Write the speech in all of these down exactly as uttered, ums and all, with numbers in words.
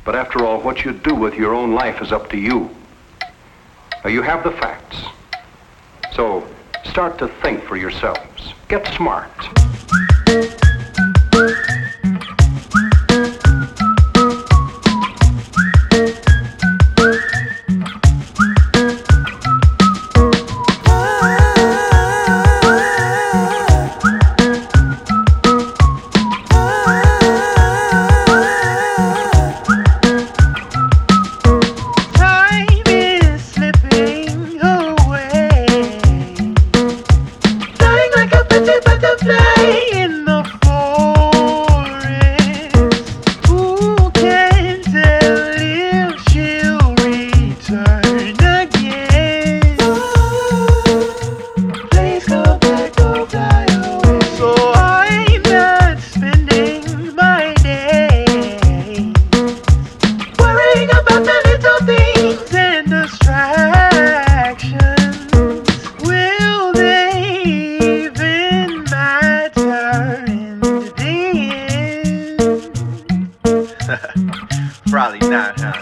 But after all, what you do with your own life is up to you. Now, you have the facts. So start to think for yourselves. Get smart. Probably not, huh?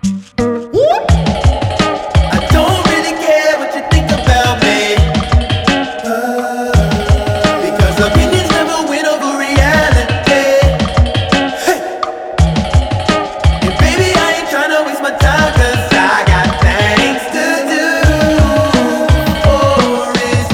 I don't really care what you think about me, uh, because opinions never win over reality. Hey. And baby, I ain't tryna waste my time, cause I got things to do. Or is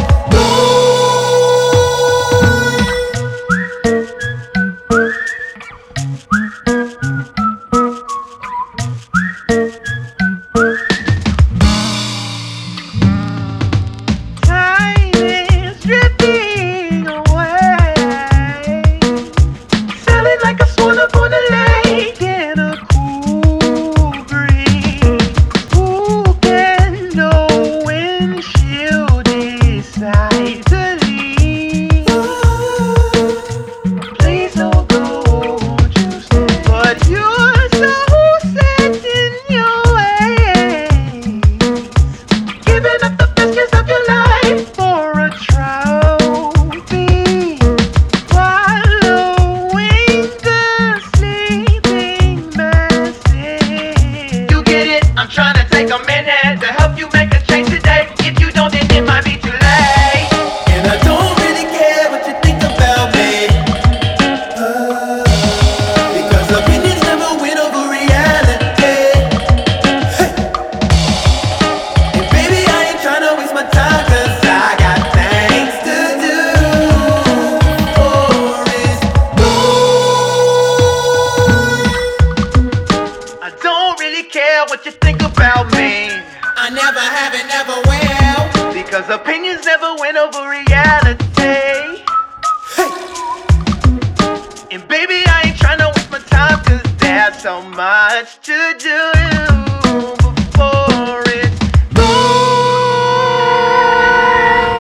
care what you think about me. I never have and never will, because opinions never win over reality. hey. And baby, I ain't tryna waste my time, cause there's so much to do.